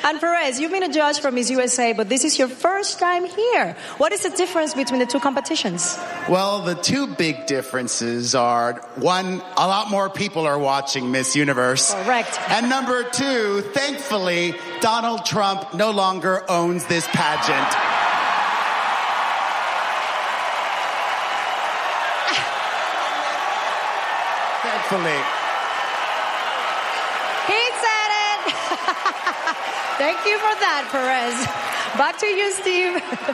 And Perez, you've been a judge for Miss USA, but this is your first time here. What is the difference between the two competitions? Well, the two big differences are, one, a lot more people are watching Miss Universe. Correct. And number two, thankfully, Donald Trump no longer owns this pageant. Thankfully. He said it. Thank you for that, Perez. Back to you, Steve.